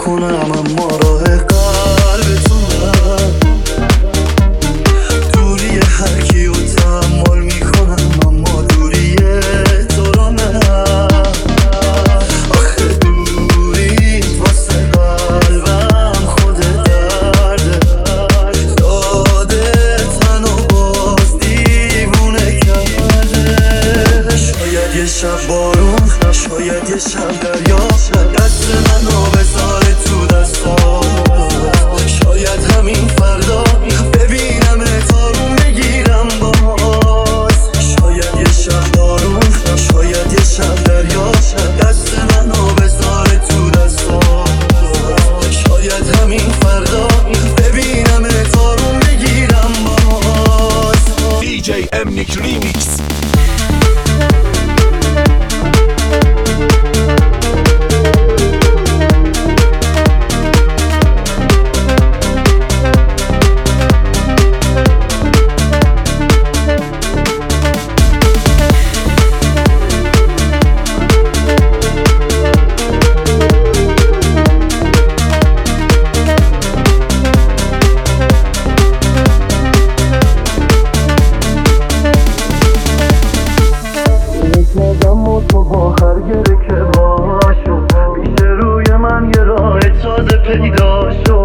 کنم اما راه قلبتونم. دوری هر کیو تحمل میکنم اما دوری تو رو نه. آخه دوری واسه قلبم خود درده، داده تن و باز دیوونه کرده. شاید یه شب بارون، شاید یه شب دریا دست منو بذاره تو دستات. شاید همین فردا ببینم تارون بگیرم باز. شاید یه شب بارون، شاید یه شب دریا دست منو بذاره تو دستات. شاید همین فردا ببینم تارون بگیرم باز. DJ Emnik Remix. تو با هر گره که باشو پیش روی من یه راه تازه پیدا شد.